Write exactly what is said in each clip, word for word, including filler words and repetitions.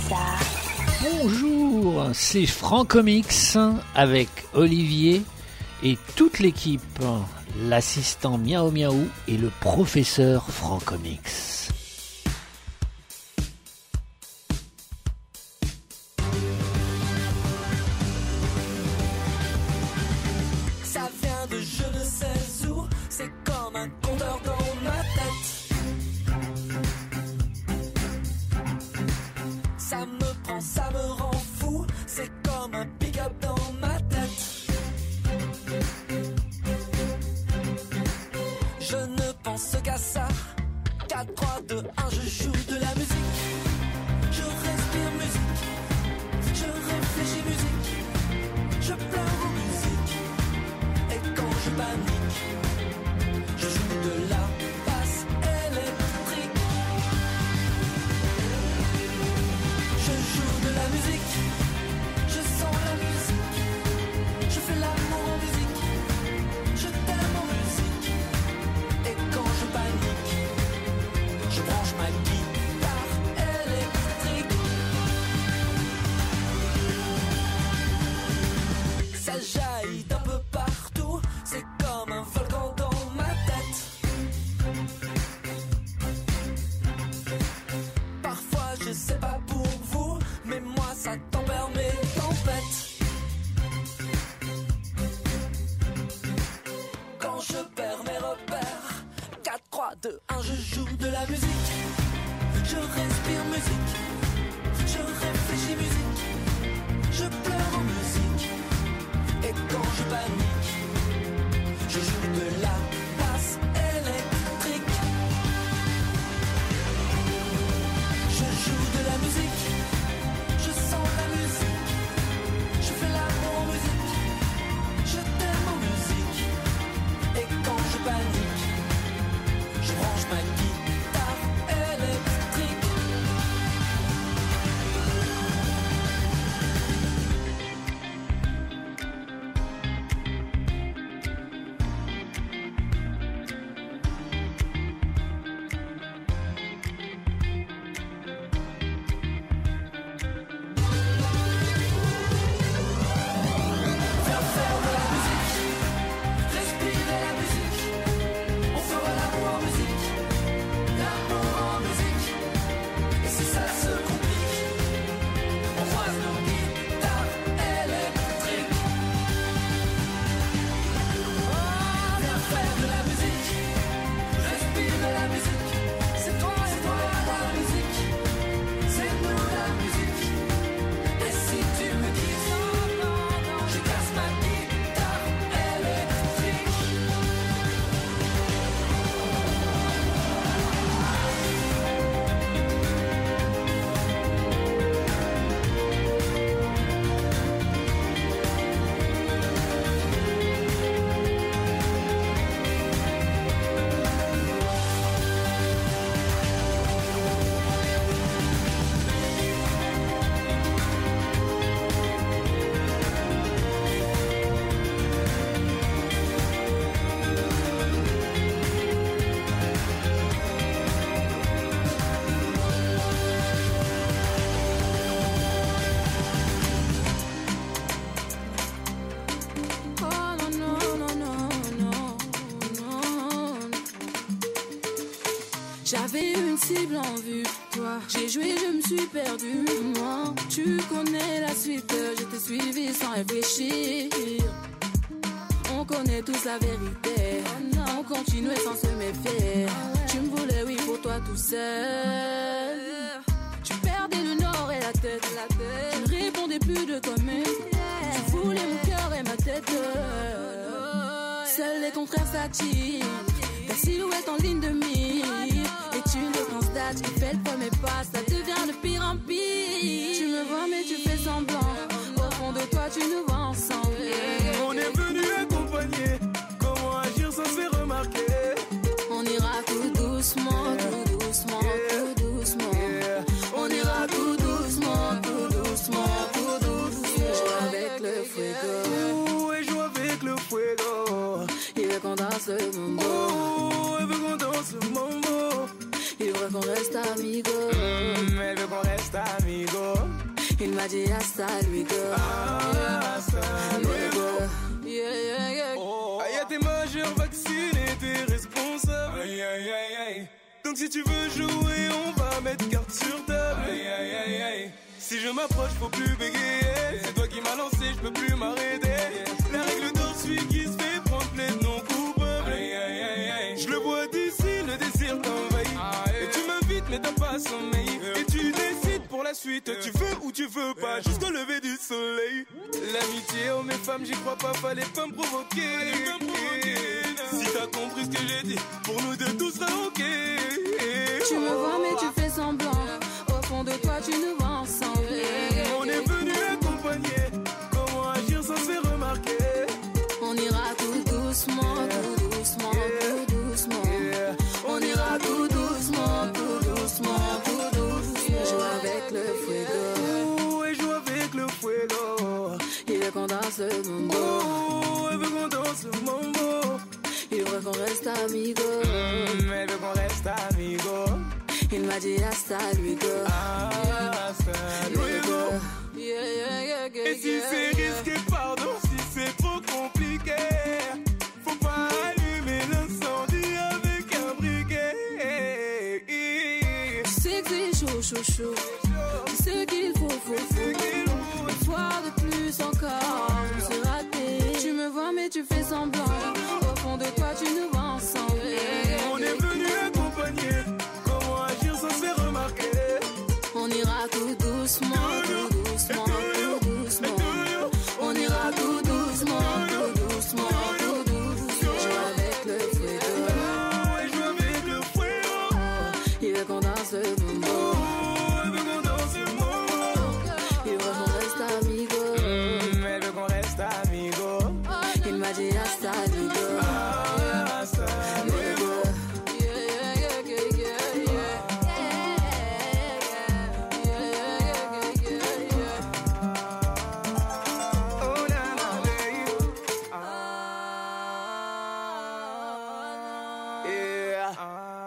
ça. Bonjour, c'est Francomix avec Olivier et toute l'équipe, l'assistant Miaou Miaou et le professeur Francomix. Ça vient de je ne sais où, c'est comme un compteur dans ma tête. Ça me prend, ça me rend fou, c'est comme un pick-up dans ma tête. Je ne pense qu'à ça, quatre, trois, deux, un, je joue de la musique. Je respire musique, je réfléchis musique, je pleure en musique. Et quand je panique, je joue de la basse électrique. Je joue de la musique, je sens la musique, je fais l'amour en musique, je t'aime en musique. Et quand je panique, je branche ma guitare électrique. Ça jaillit d'un peu partout, c'est comme un volcan dans ma tête. Parfois je sais pas pour vous, mais moi ça tempère mes tempêtes. Quand je perds mes repères, quatre, trois, deux, un, je joue de la musique. Je respire musique, je réfléchis musique, je pleure en musique. Et quand je panique, je joue de la basse électrique. Je joue de la musique, je sens la musique, je fais l'amour en musique, je t'aime en musique. Et quand je panique, je branche ma guitare électrique. Faire faire de la musique, respirer la musique, on fera l'amour en musique, l'amour en musique. Et si ça se complique, on croise nos guitares électriques. Viens faire de la musique, respirer la musique, c'est toi, c'est toi la musique, c'est nous la musique. Et si tu me quittes, je casse ma guitare électrique. Oh non, non, non, non, non, non. J'avais une cible en vue, toi. J'ai joué, je me suis perdu. Moi, tu connais la suite. Je t'ai suivi sans réfléchir. On connaît tous la vérité. On continuait sans se méfier. Tu me voulais, oui, pour toi tout seul. Tu perdais le nord et la tête. Tu ne répondais plus de toi-même. Tu voulais mon cœur et ma tête. Seuls les contraires s'attirent. Ta silhouette en ligne de mire. Et tu le constates qui fait le premier pas. Ça devient de pire en pire. Tu me vois mais tu fais semblant. Au fond de toi tu nous vois ensemble. On est venu accompagner. Comment agir sans se faire remarquer? On ira tout doucement, tout doucement, tout doucement. On ira tout doucement, tout doucement, tout doucement. Joue avec le fuego. Oh, et joue avec le fuego. Il veut qu'on danse le mambo. Oh, elle veut qu'on danse le mambo. Il veut qu'on reste amigos. Mm, elle veut qu'on reste amigos. Il m'a dit hasta luego. Hasta luego. Yeah, yeah, yeah. Oh. Aïe, t'es majeur, vacciné, t'es responsable. Aïe, aïe, aïe, aïe. Donc si tu veux jouer, on va mettre carte sur table. Aïe, aïe, aïe, aïe. Si je m'approche, faut plus bégayer. C'est toi qui m'as lancé, je peux plus m'arrêter. La règle d'or, celui qui se fait prendre plaide non coupable. Aïe, aïe, aïe, aïe. Je le vois d'ici, le désir t'envahit. Et tu m'invites, mais t'as pas sommeil. Et tu décides pour la suite. Tu veux ou tu veux pas, jusqu'au lever du soleil. L'amitié, oh mes femmes, j'y crois pas, fallait pas me provoquer. Si t'as compris ce que j'ai dit, pour nous deux tout sera ok. Tu me vois mais tu fais semblant. Au fond de toi tu nous vois ensemble. On est venu accompagner. Comment agir sans se faire remarquer. On ira tout doucement, tout doucement, tout doucement. On ira tout doucement, tout doucement, tout doucement. Joue avec le fuego. Oh, et joue avec le fuego. Il veut qu'on danse le mambo. Oh, elle veut qu'on danse le mambo. Il veut qu'on reste amigos. Mm, elle veut qu'on reste amigos. Il m'a dit hasta luego. Hasta luego. Yeah, yeah, yeah, yeah, Et si yeah, c'est yeah. risqué, pardon, si c'est trop compliqué, faut pas allumer l'incendie avec un briquet. Tu sais que c'est chaud, chaud, chaud. Tu sais qu'il faut, faut, faut. Une fois de plus encore, je me suis raté. Tu me vois mais tu fais semblant. Au fond de toi tu nous vois ensemble. On est venu accompagner. Comment agir sans se faire remarquer. On ira tout doucement, tout doucement, tout doucement. On ira tout doucement, tout doucement, tout doucement. Joue avec le fuego. Oh, et joue avec le fuego. Il veut qu'on danse le mambo. Oh, elle veut qu'on danse le mambo. Il veut qu'on reste amigos. Mm, elle veut qu'on reste amigos. Il m'a dit hasta luego. Hasta luego. Yeah, yeah, yeah, yeah, yeah, yeah. Oh, na, na, babe. Yeah.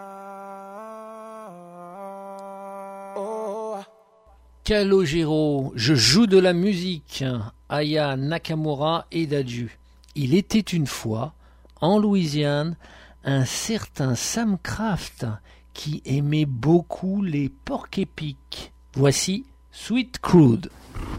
Oh. Calogero, je joue de la musique. Aya Nakamura et Dadju. Il était une fois, en Louisiane, un certain Sam Kraft qui aimait beaucoup les porcs épics. Voici Sweet Crude.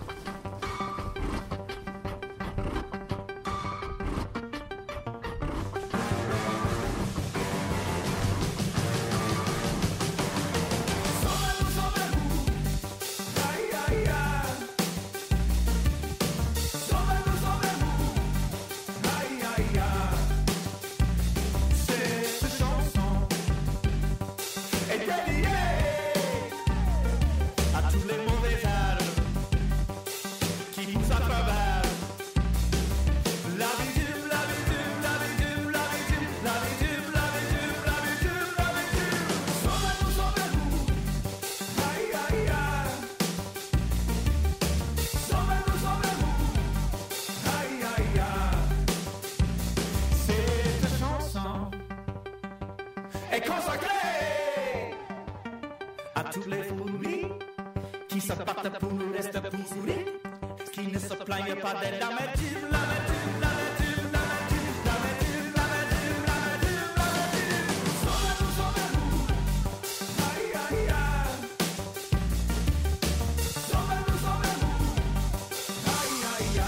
est consacré à tous les fourmis qui se partent pour le reste pourri, qui ne se plaignent pas de l'amertume, l'amertume, l'amertume, l'amertume, l'amertume, l'amertume, l'amertume, l'amertume. Sauvez-nous, sauvez-nous, aïe, aïe, aïe. Sauvez-nous, sauvez-nous, aïe, aïe,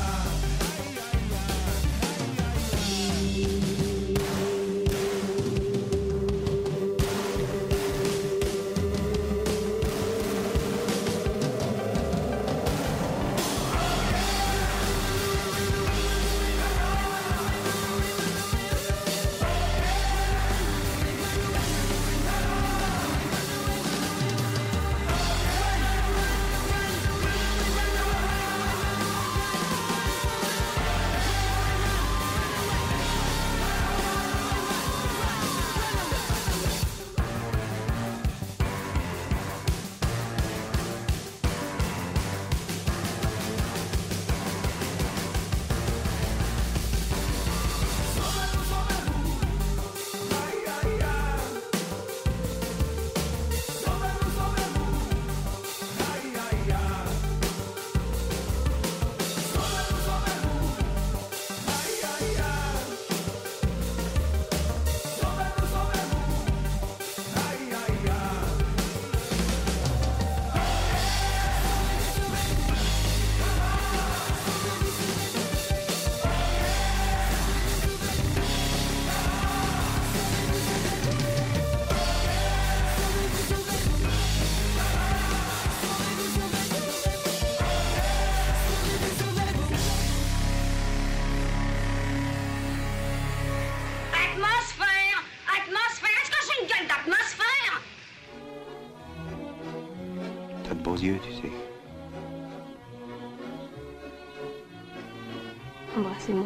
Embrassez-moi.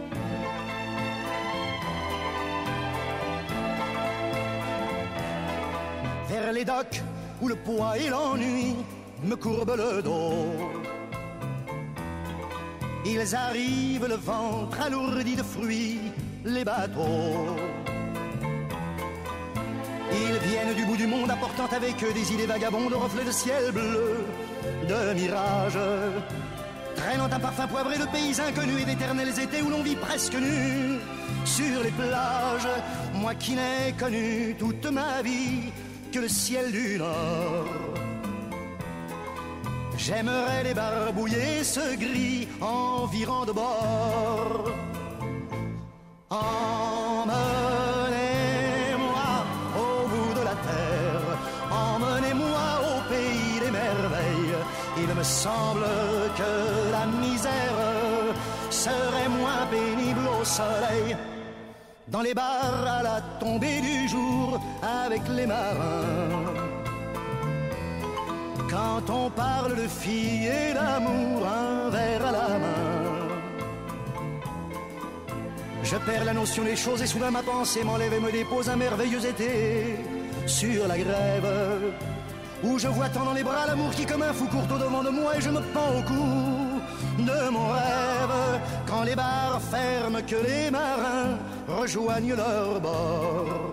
Vers les docks où le poids et l'ennui me courbent le dos. Ils arrivent le ventre alourdi de fruits, les bateaux. Ils viennent du bout du monde apportant avec eux des idées vagabondes, reflets de ciel bleu, de mirages, traînant un parfum poivré de pays inconnus et d'éternels étés où l'on vit presque nu sur les plages. Moi qui n'ai connu toute ma vie que le ciel du Nord, j'aimerais débarbouiller ce gris environ de bord. Emmenez-moi au bout de la terre, emmenez-moi au pays des merveilles. Il me semble que la misère serait moins pénible au soleil. Dans les bars à la tombée du jour avec les marins, quand on parle de filles et d'amour, un verre à la main, je perds la notion des choses et soudain ma pensée m'enlève et me dépose un merveilleux été sur la grève, où je vois tant dans les bras l'amour qui comme un fou court au devant de moi et je me pends au cou de mon rêve. Quand les bars ferment, que les marins rejoignent leur bord,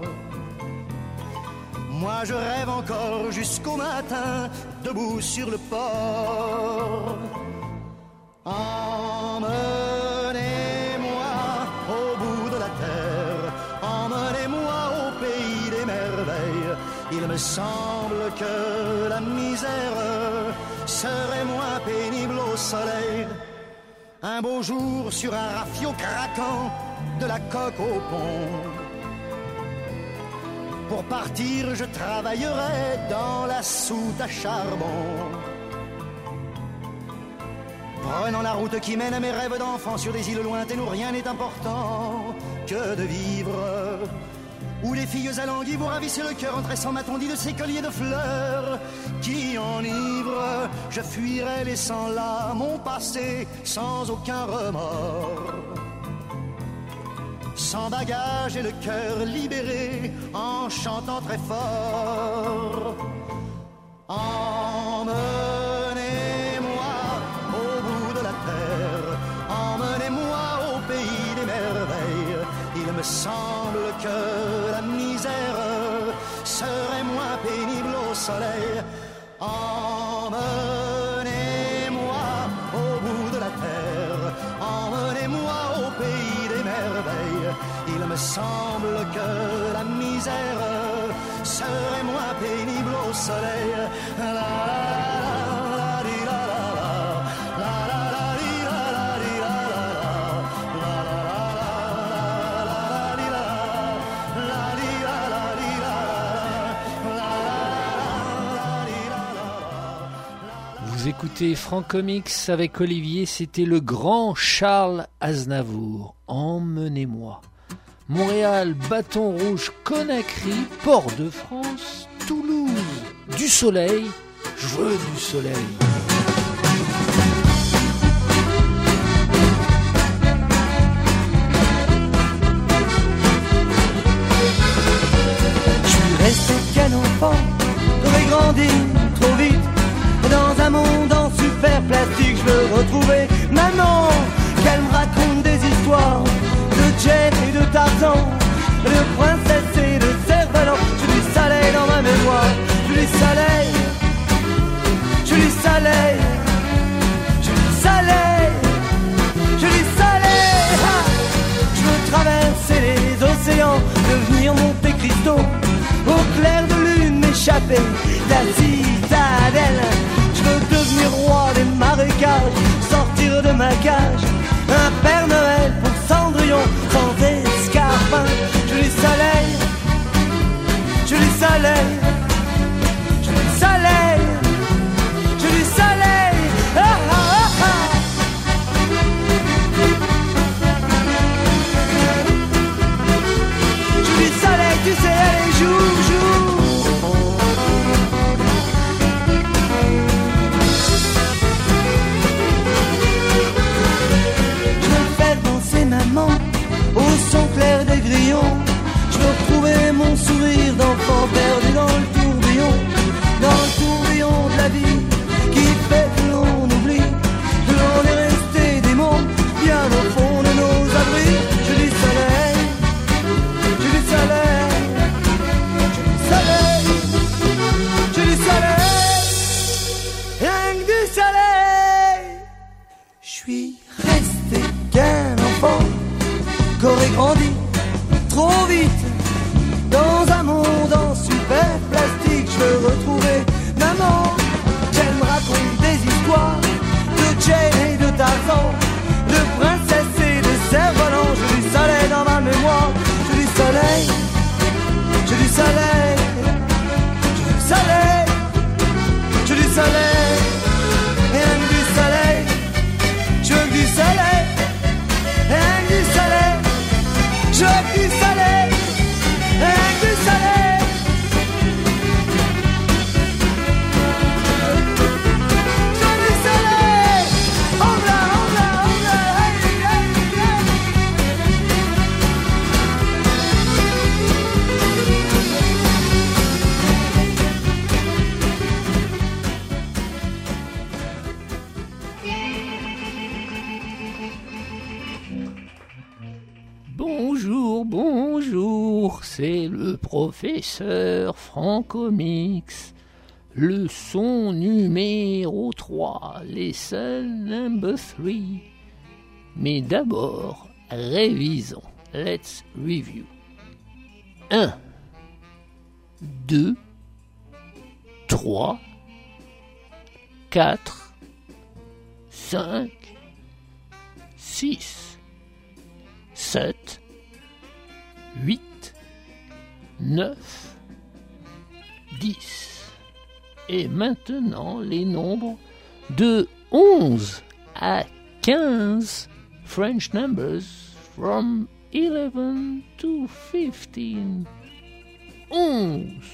moi je rêve encore jusqu'au matin, debout sur le port. Emmenez-moi au bout de la terre, emmenez-moi au pays des merveilles. Il me semble que la misère serait moins pénible au soleil. Un beau jour sur un rafio craquant, de la coque au pont. Pour partir, je travaillerai dans la soute à charbon, prenant la route qui mène à mes rêves d'enfant sur des îles lointaines où rien n'est important que de vivre, où les filles alanguies vous ravissent le cœur en tressant ma tondie de ces colliers de fleurs qui enivrent. Je fuirai laissant là mon passé sans aucun remords, sans bagage et le cœur libéré, en chantant très fort. Emmenez-moi au bout de la terre, emmenez-moi au pays des merveilles. Il me semble que la misère serait moins pénible au soleil. Emmenez-moi au bout de la terre, emmenez-moi au pays des merveilles. Il me semble que la misère serait moins pénible au soleil. La, la, la, di, la, la, la, la, la, la, di, la, la, di, la, la, la, la, la, di, la, la, di, la, la, di, la, la, la. Vous écoutez Franck Comics avec Olivier, c'était le grand Charles Aznavour. Emmenez-moi. Montréal, Bâton Rouge, Conakry, Port-de-France, Toulouse. Du soleil, je veux du soleil. Je suis resté qu'un enfant, j'aurais grandi trop vite. Dans un monde en super plastique, je veux retrouver maman, qu'elle me raconte des histoires de Jet et de Tarzan, de princesse et de cerf-volant. Je du soleil dans ma mémoire, je du soleil, je du soleil, je du soleil, je du soleil. Ha, je veux traverser les océans, devenir Monte Cristo, au clair de lune m'échapper de la citadelle. Je veux devenir roi des marécages, sortir de ma cage, un Père Noël pour Cendrillon sans escarpin. Je du soleil, je du soleil, je du soleil, je du soleil. Ah, ah, ah, ah. Je du soleil, tu sais, allez, joue, joue. Bonjour, c'est le professeur Franco-Mix. Leçon numéro trois, lesson number three. Mais d'abord, révisons. Let's review. un, deux, trois, quatre, cinq, six, sept, huit, neuf, dix. Et maintenant les nombres de onze à quinze, French numbers from eleven to fifteen. onze,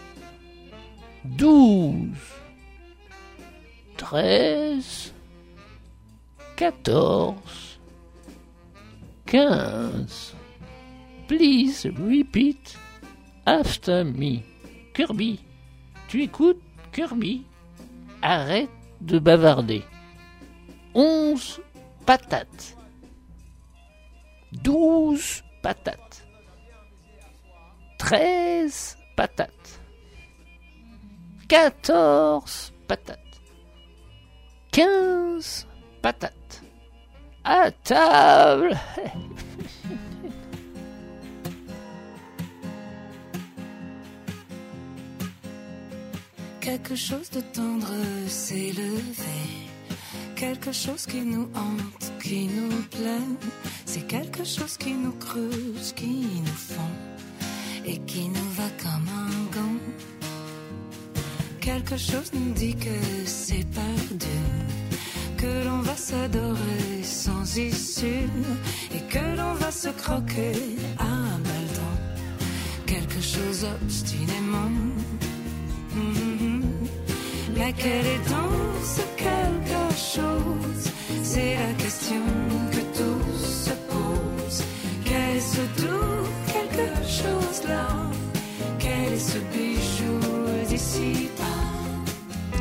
douze, treize, quatorze, quinze. Please repeat after me. Kirby, tu écoutes, Kirby? Arrête de bavarder. onze patates. douze patates. treize patates. quatorze patates. quinze patates. À table. Quelque chose de tendre s'est levé, quelque chose qui nous hante, qui nous plaît. C'est quelque chose qui nous creuse, qui nous fond et qui nous va comme un gant. Quelque chose nous dit que c'est perdu, que l'on va s'adorer sans issue et que l'on va se croquer à balles dents. Quelque chose obstinément. Mm-hmm. Mais quel est donc ce quelque chose? C'est la question que tous se posent. Quel est ce doux quelque chose là? Quel est ce bijou d'ici-bas?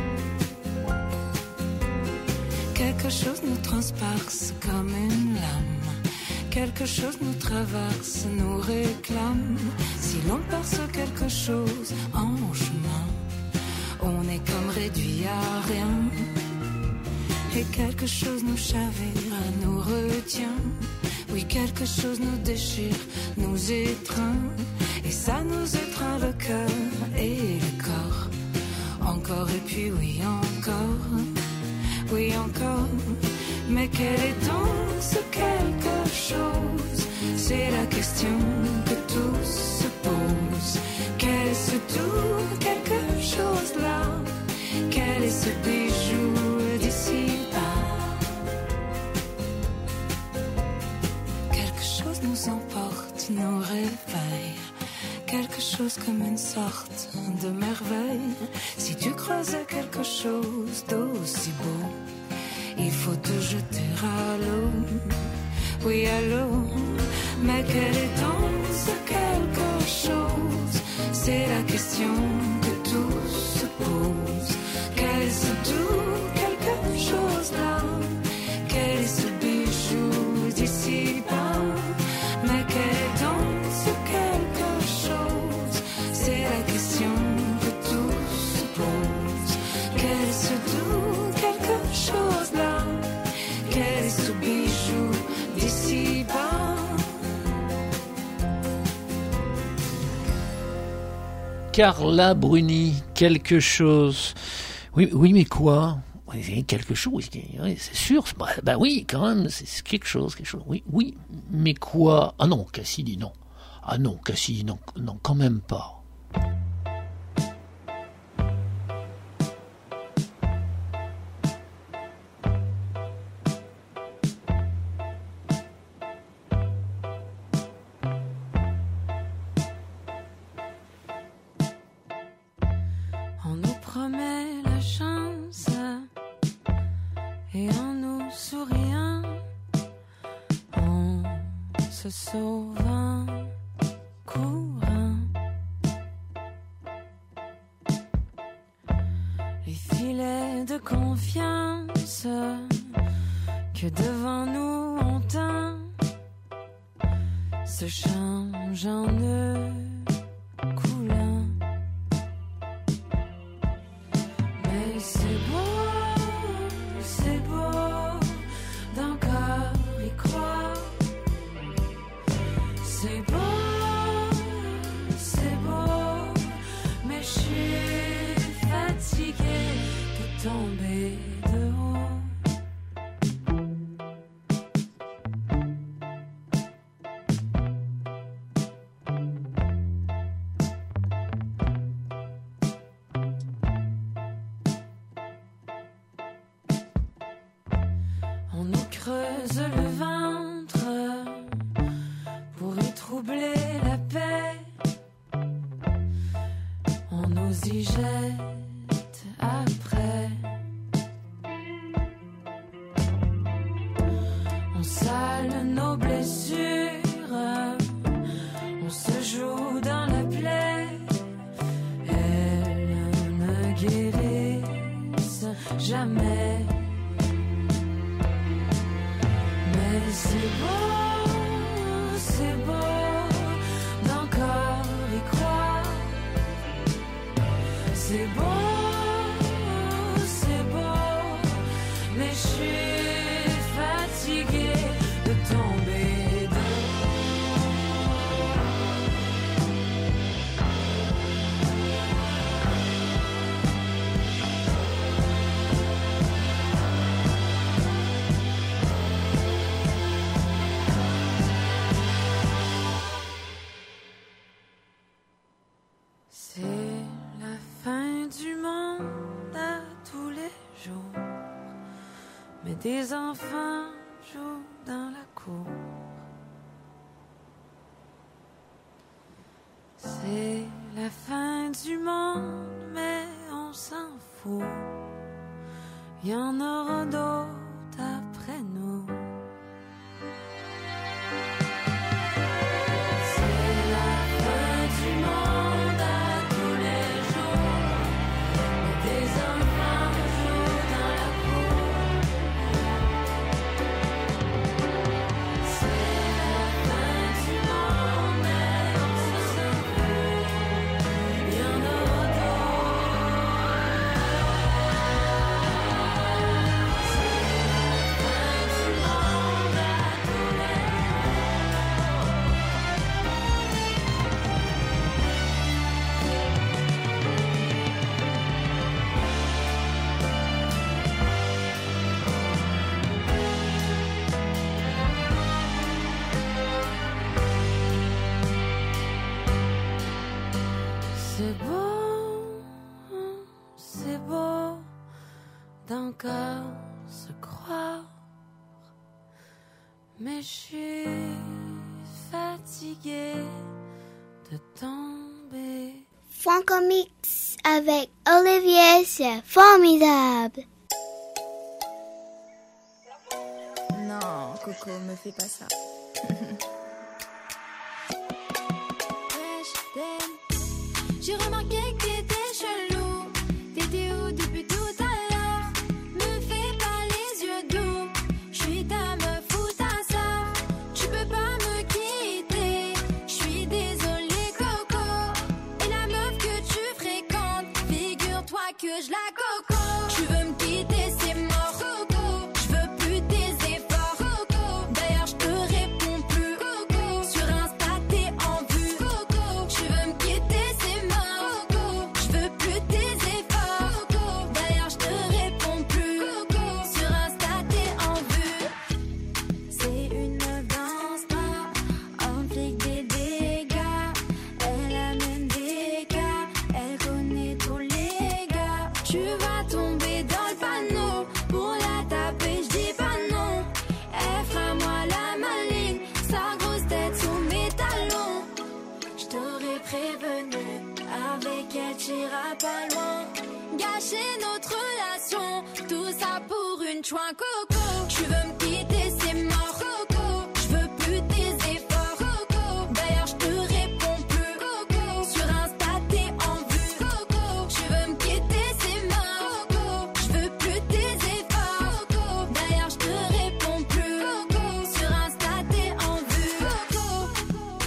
Quelque chose nous transperce comme une lame. Quelque chose nous traverse, nous réclame. Si l'on perce quelque chose en chemin, on est comme réduit à rien. Et quelque chose nous chavire, nous retient. Oui, quelque chose nous déchire, nous étreint. Et ça nous étreint le cœur et le corps. Encore et puis oui, encore. Oui, encore. Mais quel est donc ce quelque chose? C'est la question que tous se posent. Quel est ce tout quelque chose là? Quel est ce bijou d'ici-bas? Quelque chose nous emporte, nous réveille. Quelque chose comme une sorte de merveille. Si tu croisais quelque chose d'aussi beau, il faut te jeter à l'eau. Oui, à l'eau. Mais quel est donc ce quelque chose? C'est la question que tous se posent. Quel est ce doux quelque chose là? Quel est ce bijou d'ici-bas? Mais quel est donc ce quelque chose? C'est la question que tous se posent. Quel est ce doux quelque chose là? Quel est ce bijou d'ici-bas? Carla Bruni, quelque chose. Oui, oui, mais quoi? Oui, quelque chose, oui, c'est sûr. Bah, bah oui, quand même, c'est quelque chose, quelque chose. Oui, oui, mais quoi? Ah non, Cassidy, non. Ah non, Cassidy, non, non, quand même pas. On nous promet la chance et en nous souriant, on se sauve en courant. Les filets de confiance que devant nous on tend se se change en nœud coulant. Mais c'est beau, c'est beau d'encore y croire. C'est beau, c'est beau, mais je suis fatiguée de tomber de haut. On nous creuse le ventre pour y troubler la paix. On nous y jette après. On sale nos blessures, on se joue dans la plaie. Elles ne guérissent jamais. Mais c'est beau, c'est beau d'encore y croire. C'est beau, c'est beau, mais je suis fatiguée de tomber de C'est la fin du monde à tous les jours, mais des enfants jouent dans la cour. C'est la fin du monde, mais on s'en fout. Il y en aura d'autres après nous. C'est la fin du monde à tous les jours, mais des enfants jouent dans la cour. C'est la fin du monde, mais on se sent plus. Il y en aura d'autres. C'est la fin du monde à tous les C'est beau, c'est beau d'encore se croire, mais je suis fatiguée de tomber. Franco-Mix avec Olivier, c'est formidable. Non, Coco, me fais pas ça. J'ai remarqué que t'étais chelou. T'étais où depuis tout à l'heure? Me fais pas les yeux doux. J'suis ta meuf ou ta sœur. Tu peux pas me quitter. J'suis désolée, Coco. Et la meuf que tu fréquentes, figure-toi que je la coco. Tu veux me quitter, c'est mort, Coco. J'veux plus tes efforts, Coco. D'ailleurs, j'te réponds plus, Coco. Sur Insta, t'es en vue, Coco. Tu veux me quitter, c'est mort, Coco. J'veux plus tes efforts, Coco. D'ailleurs, j'te réponds plus, Coco. Sur Insta, t'es en vue. C'est une gangsta, implique des dégâts. Elle amène des cas, elle connaît tous les gars. Tu vas tomber dans le panneau, pour la taper, j'dis pas non. Elle fera moi la maligne, sa grosse tête sous mes talons. J't'aurais prévenu, avec elle t'iras pas loin. Gâcher notre relation, tout ça pour une chouin, Coco. Tu veux me quitter, c'est mort, Coco. J'veux plus tes efforts, Coco. D'ailleurs, j'te réponds plus, Coco. Sur Insta, t'es en vue, Coco. Tu veux me quitter, c'est mort, Coco. J'veux plus tes efforts, Coco. D'ailleurs, j'te réponds plus, Coco. Sur Insta, t'es en vue, Coco.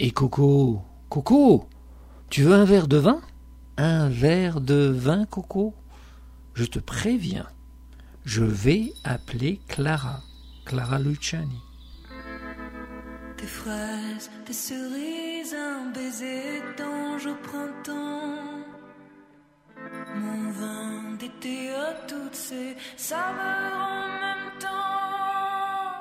Et Coco, Coco, tu veux un verre de vin? Un verre de vin, Coco? Je te préviens, je vais appeler Clara, Clara Luciani. Des fraises, des cerises, un baiser d'ange au printemps. Mon vin d'été à toutes ces saveurs en même temps.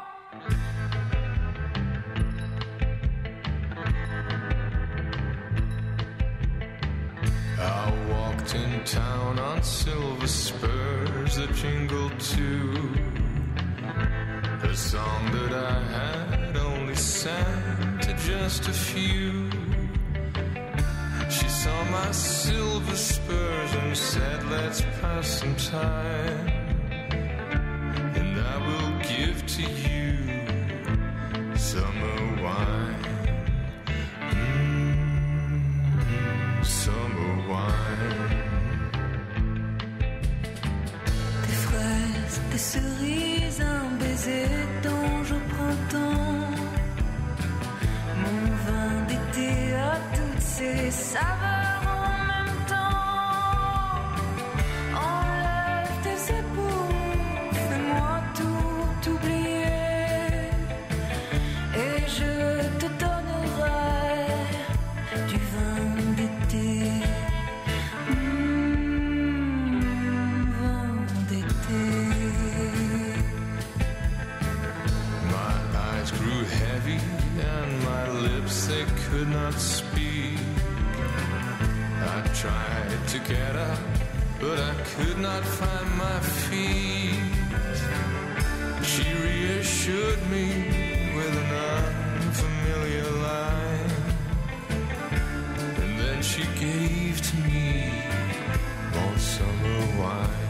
I walked in town on silver spurs that jingled too. A song that I had only sang to just a few. She saw my silver spurs and said, let's pass some time. And I will give to you summer wine. Mm, summer wine. Des fraises, des cerises, un baiser d'ange au printemps. Mon vin d'été à toutes ces saveurs en même temps. Enlève tes épaules, fais-moi tout oublier. Et je te donnerai du vin d'été. Mmh, vin d'été. My eyes grew heavy and my lips, they could not speak. I tried to get up, but I could not find my feet. She reassured me with an unfamiliar line, and then she gave to me more summer wine.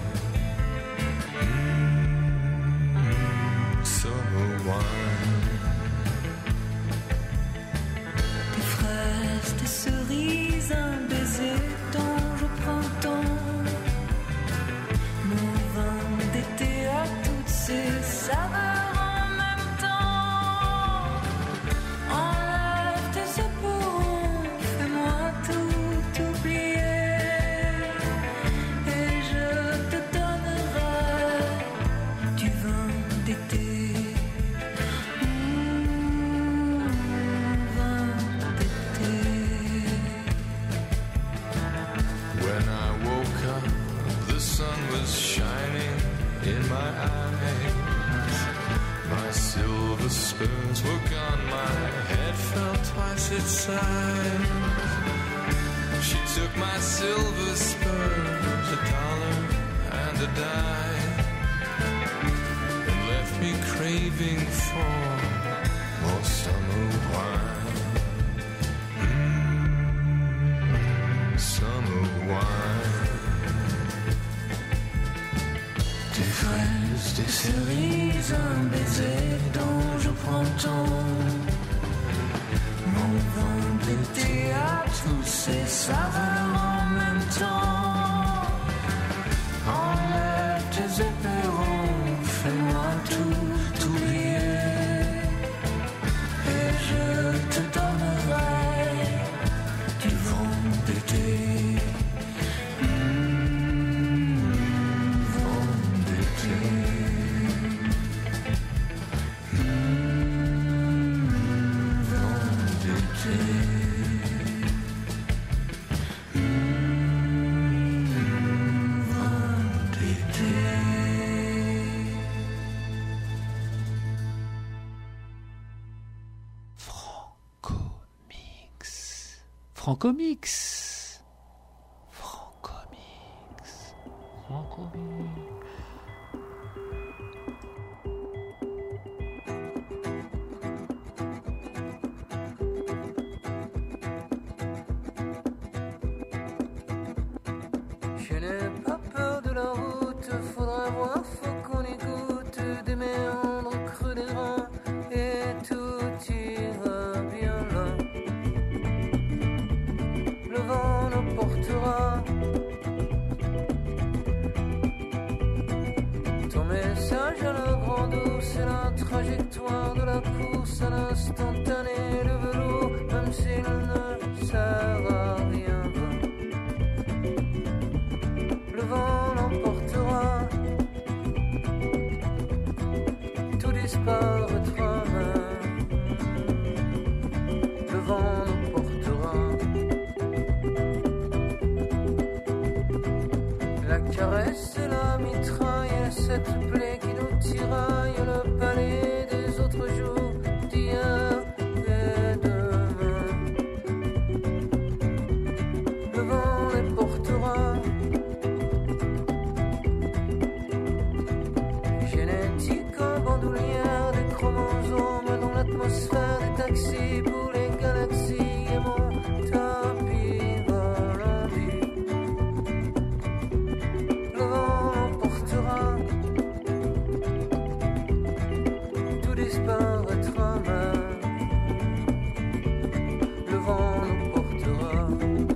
Mm, summer wine. Des fraises, des cerises, un baiser d'ange au printemps. Mon vin d'été à toutes ces saveurs en même temps. Enlève tes épaules, fais-moi tout oublier. Et je te donnerai du vin d'été. Mmh, vin d'été. When I woke up, the sun was shining in my eyes. My silver spurs were gone, my head felt twice its size. She took my silver spurs, a dollar and a dime, and left me craving for more summer wine. Mm, summer wine. Des fraises, des cerises, un baiser d'ange au printemps. Mon vin d'été à tous ces saveurs en même temps. Enlève tes éperons, fais-moi tout oublier. Et je te donnerai du vent d'été. Francomix. Francomix. Francomix. Je n'ai pas peur de la route, faudra voir, faut qu'on écoute des méandres creux des reins et tout ira bien là. Le vent nous portera. Ton message à la grande ours, c'est la trajectoire de la course à l'instantané, le velours, même si Caresse la mitraille, cette plaie qui nous tiraille, le palais des autres jours, d'hier et demain. Le vent les portera. Génétique en bandoulière, des chromosomes dans l'atmosphère, des taxis pour les galaxies et mon tapis volant. Le vent l'emportera, tout disparaîtra même. Le vent nous portera.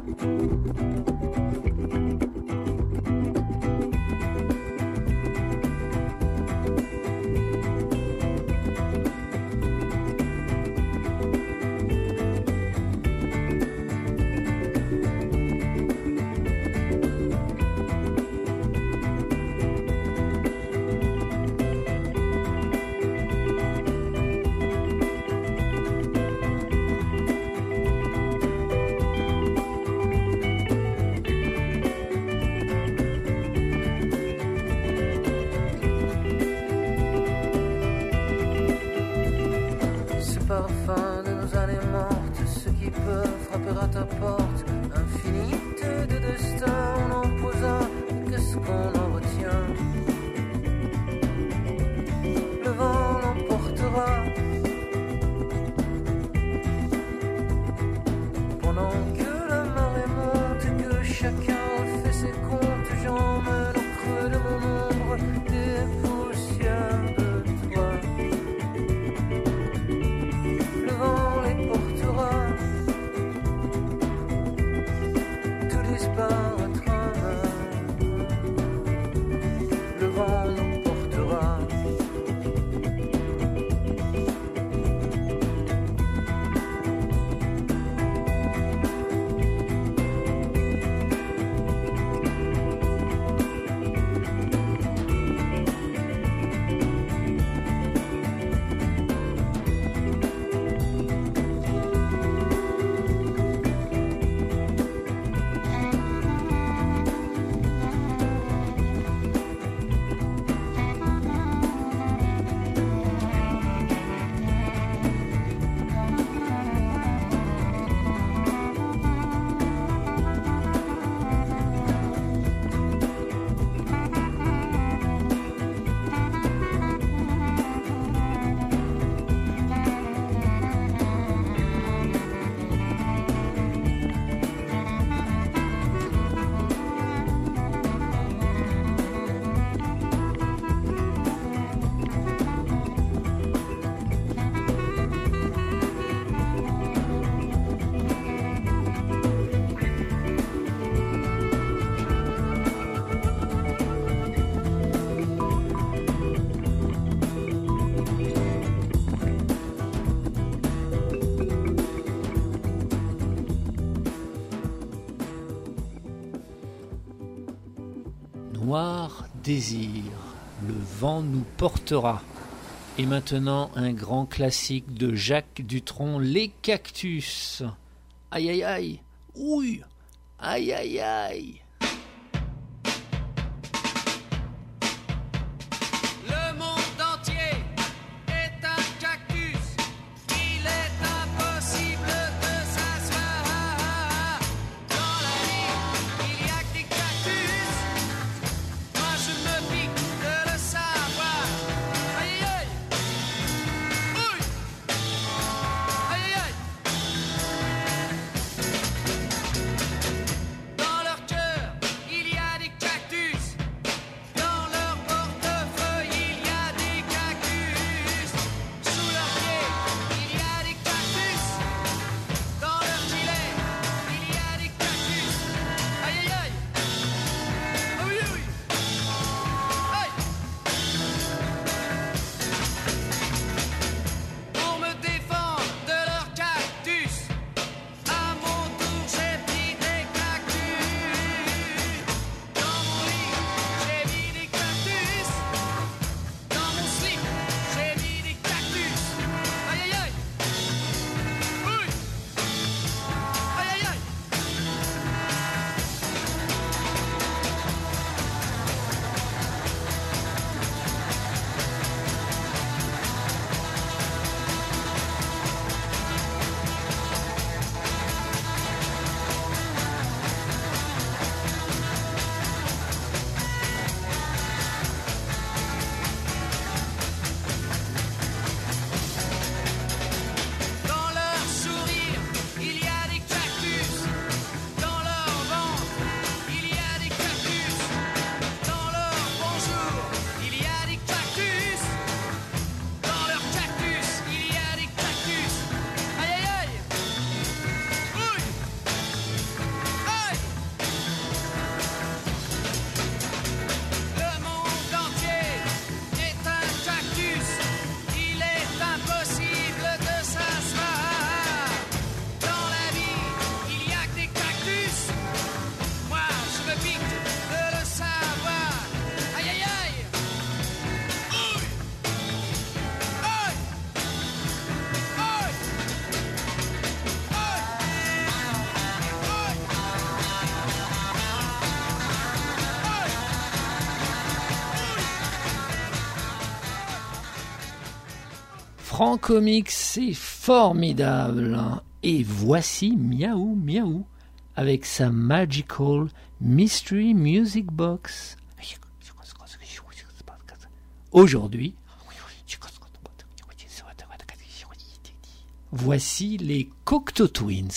Ces parfums de nos années mortes, ceux qui peuvent frapper à ta porte, infinité de destins on en posa, qu'est-ce qu'on en retient? Le vent l'emportera. Pendant que la marée monte, que chacun fait ses comptes, j'emmène au creux de mon ombre des poussières de toi. Le vent les portera, tout disparaîtra. Le vent nous portera. Noir désir, le vent nous portera. Et maintenant, un grand classique de Jacques Dutronc, Les Cactus. Aïe aïe aïe, ouille, aïe aïe aïe. Le monde entier est un cactus. Il est impossible de s'asseoir. Dans la vie, il y a que des cactus. Moi je me pique de le savoir. Aïe aïe, ouille, aïe aïe. Dans leur cœur Francomics, c'est formidable. Et voici Miaou Miaou avec sa Magical Mystery Music Box. Aujourd'hui, voici les Cocteau Twins.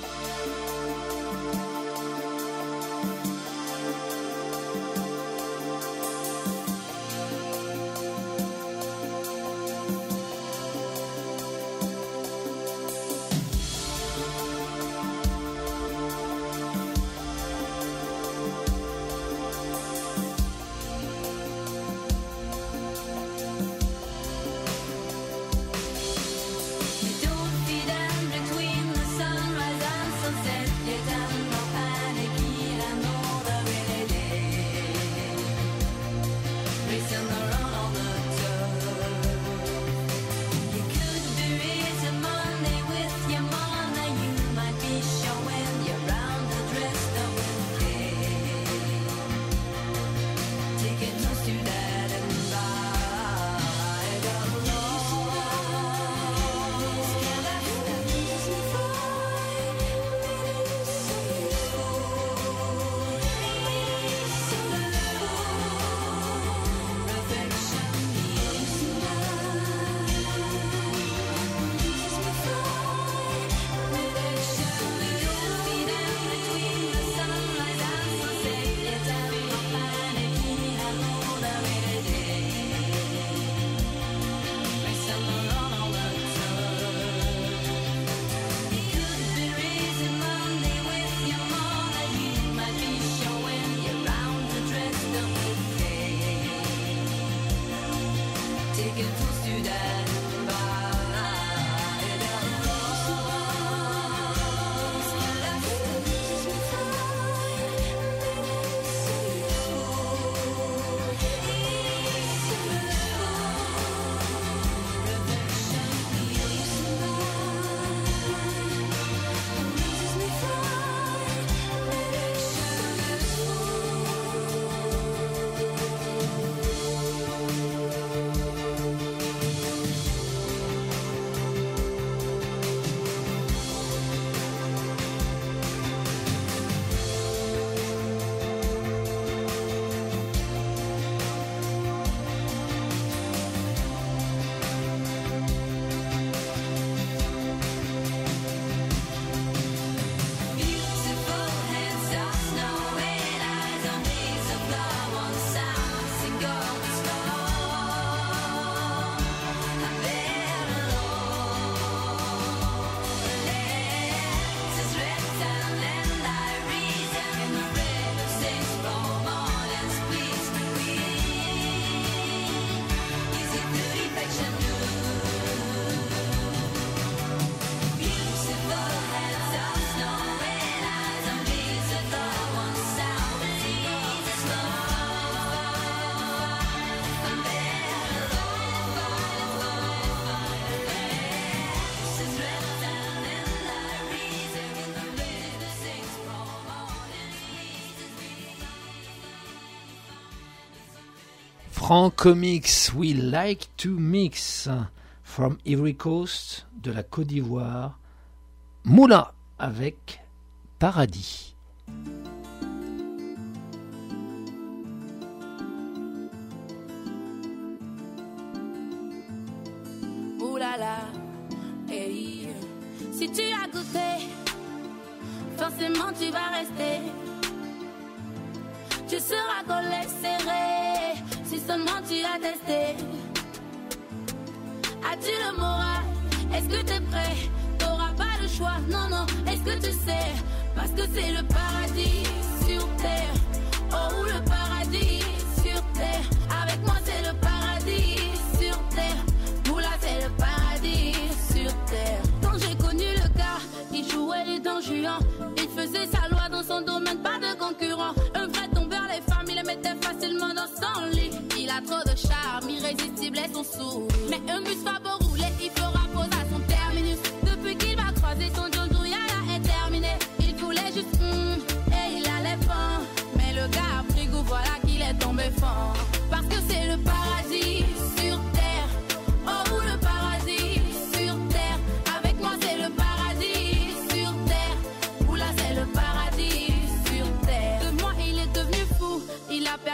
Francomics, we like to mix. From Ivory Coast, de la Côte d'Ivoire, Moula avec Paradis. Oulala, hey. Si tu as goûté, forcément tu vas rester. Tu seras collé serré, si seulement tu as testé. As-tu le moral? Est-ce que t'es prêt? T'auras pas le choix, non, non, est-ce que tu sais? Parce que c'est le paradis sur terre. Oh, le paradis sur terre. Avec moi c'est le paradis sur terre. Moula c'est le paradis sur terre. Quand j'ai connu le gars, il jouait les dents juants. Il faisait sa loi dans son domaine, pas de concurrent. Un vrai tombeur, les femmes, il les mettait facilement dans son lit. Il a trop de charme, irrésistible et son sourd. Mais un bus va beau rouler, il fera pause à son terminus. Depuis qu'il va croiser son jojo, yaya est terminé. Il voulait juste hum, et il allait fort. Mais le gars a pris goût, voilà qu'il est tombé fort. Parce que c'est le paradis sur terre. Oh, le paradis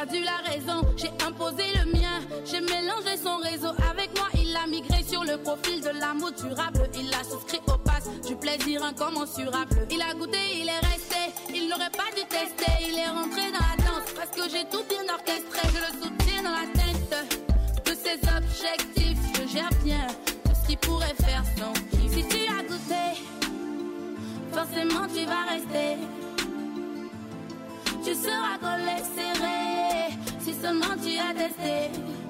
perdu la raison. J'ai imposé le mien, j'ai mélangé son réseau. Avec moi, il a migré sur le profil de l'amour durable. Il a souscrit au pass du plaisir incommensurable. Il a goûté, il est resté, il n'aurait pas dû tester. Il est rentré dans la danse parce que j'ai tout bien orchestré. Je le soutiens dans la tête de ses objectifs. Je gère bien tout ce qui pourrait faire son kiff. Si tu as goûté, forcément tu vas rester. Tu seras collé serré si seulement tu as testé.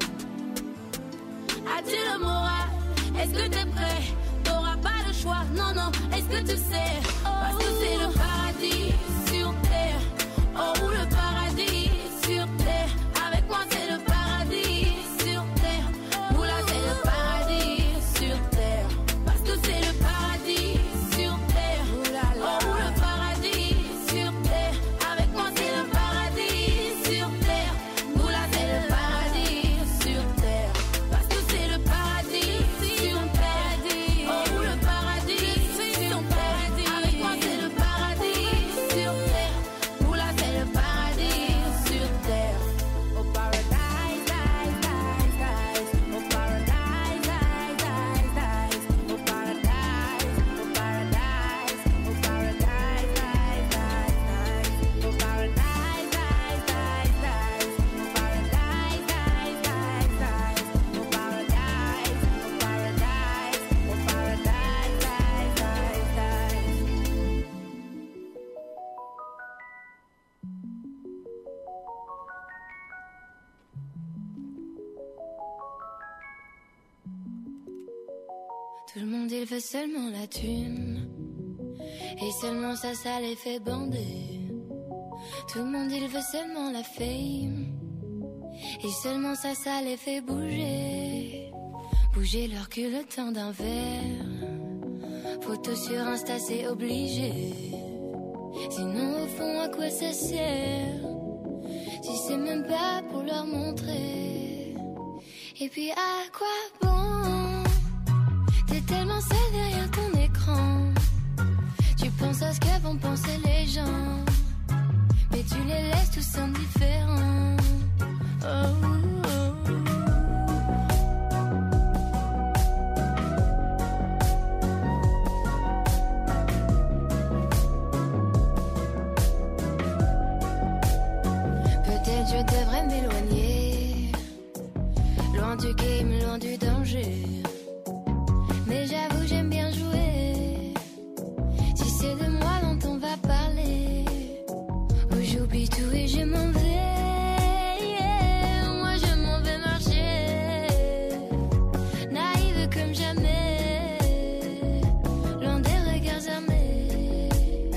As-tu le moral? Est-ce que t'es prêt? T'auras pas le choix, non, non, est-ce que tu sais? Parce que c'est le paradis sur terre. Oh, le paradis sur terre. Avec moi c'est le paradis sur terre. Oula, c'est le paradis sur terre. Parce que c'est le paradis sur terre. Oh, le paradis sur terre. Avec moi c'est le paradis sur terre. Oula, c'est le paradis sur terre. Parce que c'est le paradis sur terre. Oh, le paradis sur terre. Avec moi c'est le paradis sur terre. Oula, c'est le paradis sur terre. Oh, paradise, dice, dice, dice. Oh, paradise, dice, dice, dice. Oh, paradise, oh, paradise. Oh, paradise, dice, dice, dice. Oh, paradise, dice, dice, dice. Oh, paradise, dice, dice, dice. Oh, paradise, oh, paradise. Oh, paradise, dice, dice, dice. Tout le monde il veut seulement la thune. Et seulement ça, ça les fait bander. Tout le monde il veut seulement la fame. Et seulement ça, ça les fait bouger. Bouger leur cul le temps d'un verre. Photo sur Insta c'est obligé. Sinon au fond à quoi ça sert? Si c'est même pas pour leur montrer. Et puis à quoi bon? T'es tellement seul derrière ton écran. Tu penses à ce que vont penser les gens. Mais tu les laisses tous indifférents. Oh, oh. Peut-être je devrais m'éloigner. Loin du game, loin du danger. Mais j'avoue j'aime bien jouer. Si c'est de moi dont on va parler, où j'oublie tout et je m'en vais. Yeah, moi je m'en vais marcher, naïve comme jamais, loin des regards armés.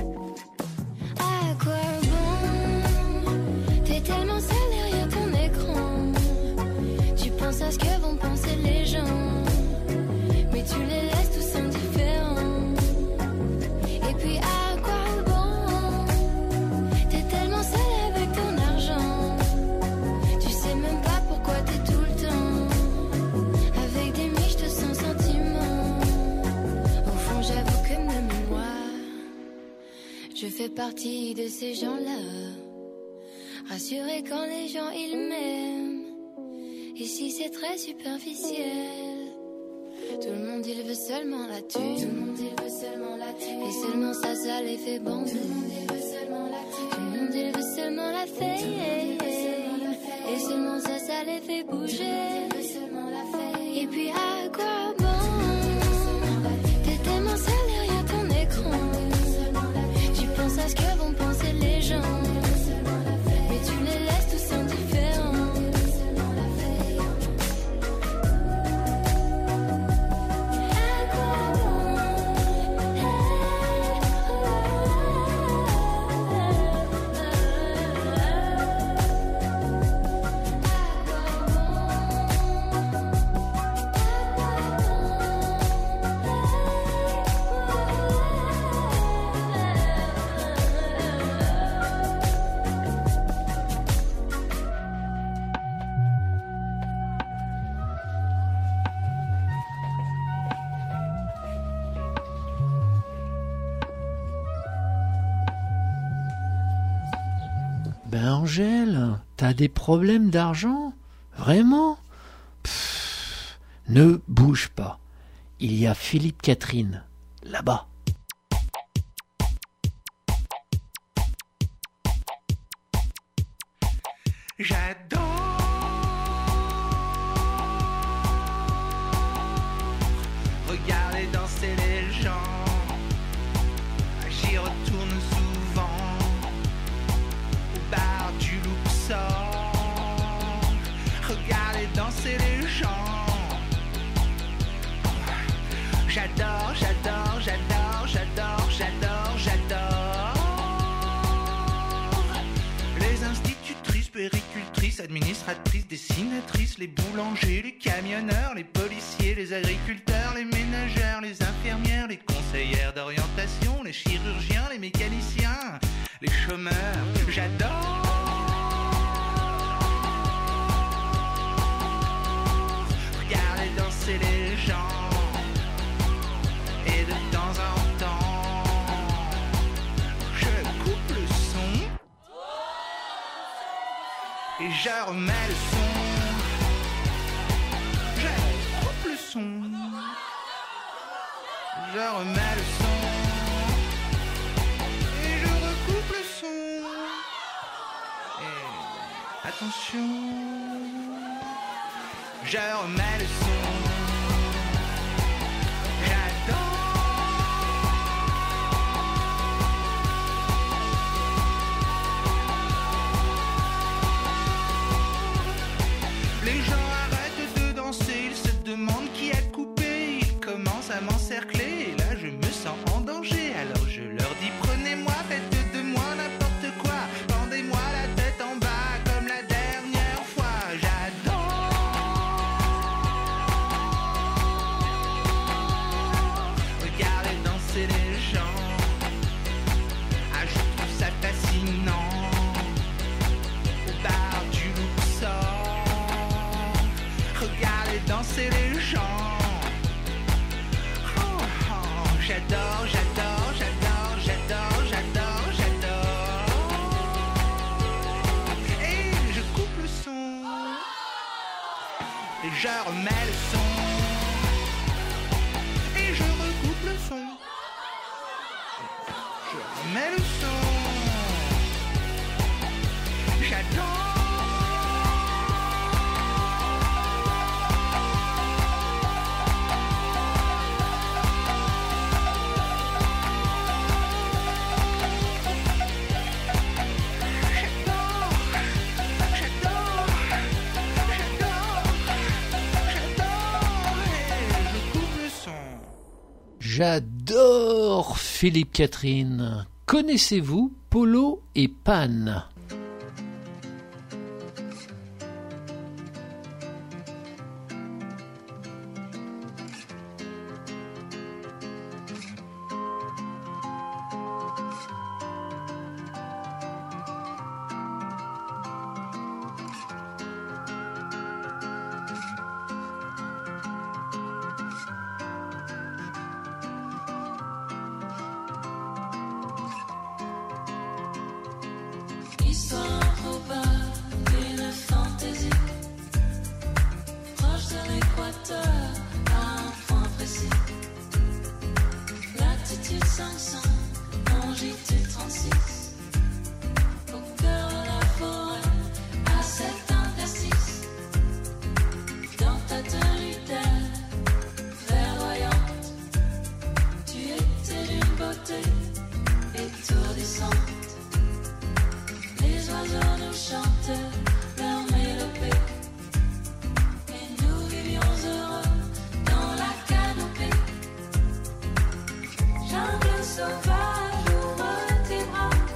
À quoi bon? T'es tellement seul derrière ton écran. Tu penses à ce que vont penser les gens. Mais tu les laisses tous indifférents. Et puis à quoi bon? T'es tellement seul avec ton argent. Tu sais même pas pourquoi t'es tout le temps avec des miches de sans sentiment. Au fond j'avoue que même moi, je fais partie de ces gens-là. Rassurés quand les gens ils m'aiment. Ici c'est très superficiel. Tout le monde il veut seulement la thune. Tout le monde il veut seulement la thune. Et seulement ça, ça les fait bander. Tout le monde il veut seulement la thune. Tout le monde il veut seulement la fame. Et seulement ça, ça les fait bouger. Et puis à quoi bon? T'es tellement seul derrière ton écran. Tu penses à ce que vont penser les gens. Mais tu les laisses tous indifférents. Ben Angèle, t'as des problèmes d'argent? Vraiment? Pff, ne bouge pas. Il y a Philippe Catherine, là-bas. J'adore regarder danser les gens. J'y retourne souvent au bar du Luxor. Regarder danser les gens. J'adore, j'adore, j'adore, j'adore, j'adore, j'adore. Les institutrices, péricultrices, administratrices, dessinatrices, les boulangers, les camionneurs, les policiers, les agriculteurs, les ménagères, les infirmières, les conseillères d'orientation, les chirurgiens, les mécaniciens, les chômeurs. J'adore. Regarder danser les gens. Et de temps en temps, je coupe le son et je remets le son. Je coupe le son, je remets le son et je recoupe le son. Et attention, je remets le son. Les gens arrêtent de danser, ils se demandent qui a coupé, ils commencent à m'encercler, et là je me sens en danger, alors je leur dis prenez-moi, faites de moi n'importe quoi, pendez-moi la tête en bas comme la dernière fois, j'adore. Regardez danser les gens, ah je trouve ça fascinant, au bar du Luxor. Regardez danser les gens. Oh, oh, j'adore, j'adore, j'adore, j'adore, j'adore, j'adore. Et je coupe le son. Et je remets le son. Et je recoupe le son. Je remets le son. J'adore. J'adore Philippe Catherine. Connaissez-vous Polo et Pan? Histoire probable d'une fantaisie, proche de l'équateur à un point précis. Latitude cinq cents, longitude trente-six, au cœur de la forêt, à cet interstice. Dans ta tenue d'aile verdoyante, tu étais d'une beauté étourdissante. Les oiseaux nous chantent leur mélopée, et nous vivions heureux dans la canopée. Jungle sauvage, ouvre tes bras,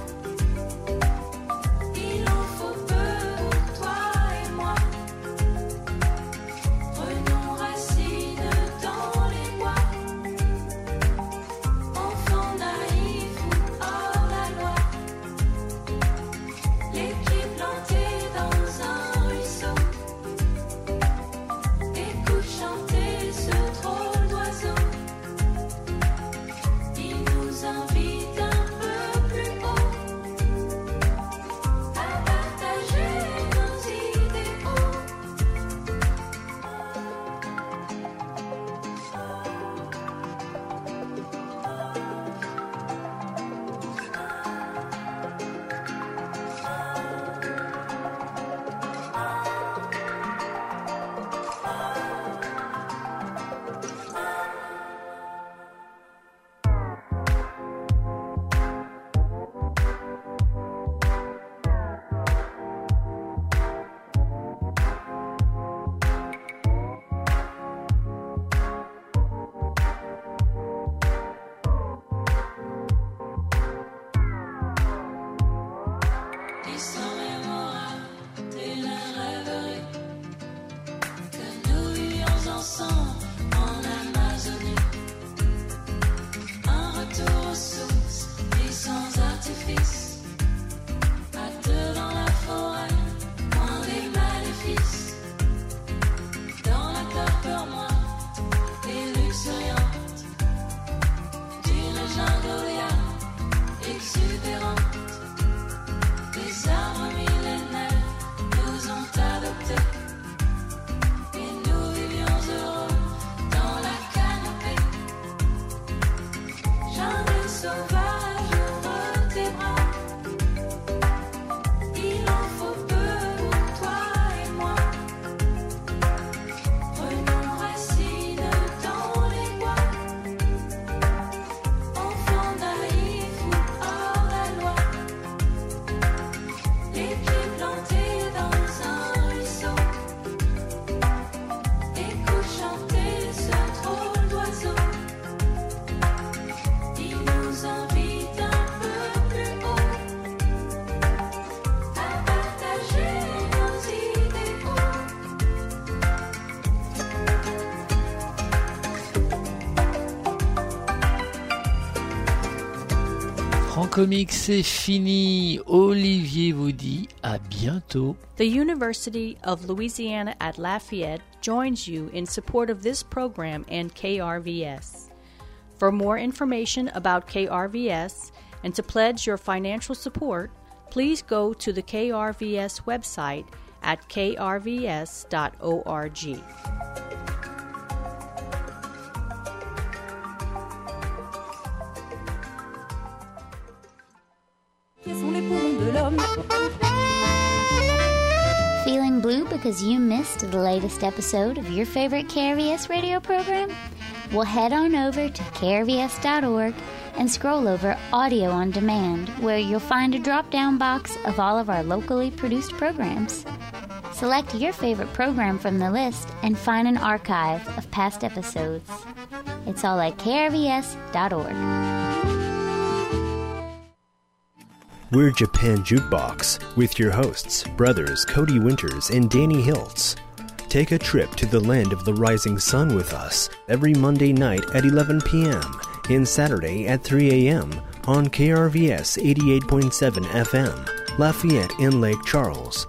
Comics, c'est fini. Olivier vous dit à bientôt. The University of Louisiana at Lafayette joins you in support of this program and K R V S. For more information about K R V S and to pledge your financial support, please go to the K R V S website at k r v s dot org. Feeling blue because you missed the latest episode of your favorite K R V S radio program? Well, head on over to k r v s dot org and scroll over Audio on Demand, where you'll find a drop-down box of all of our locally produced programs. Select your favorite program from the list and find an archive of past episodes. It's all at k r v s dot org. We're Japan Jukebox with your hosts, brothers Cody Winters and Danny Hiltz. Take a trip to the land of the rising sun with us every Monday night at eleven p.m. and Saturday at three a.m. on K R V S eighty-eight point seven F M, Lafayette in Lake Charles.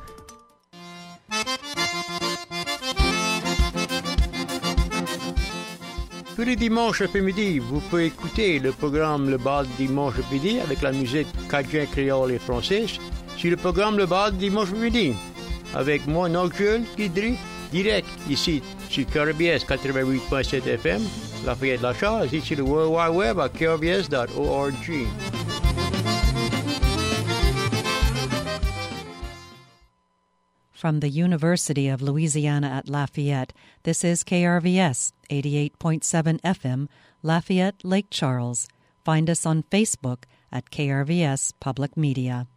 Tous les dimanches après-midi, vous pouvez écouter le programme Le Bal Dimanche après-midi avec la musique cajun, créole et française sur le programme Le Bal Dimanche après-midi avec moi, Nocturne Guidry, direct ici sur K R V S quatre-vingt-huit point sept F M, Lafayette La Charge, et sur le World Wide Web à k r v s dot org. From the University of Louisiana at Lafayette, this is K R V S eighty-eight point seven F M, Lafayette, Lake Charles. Find us on Facebook at K R V S Public Media.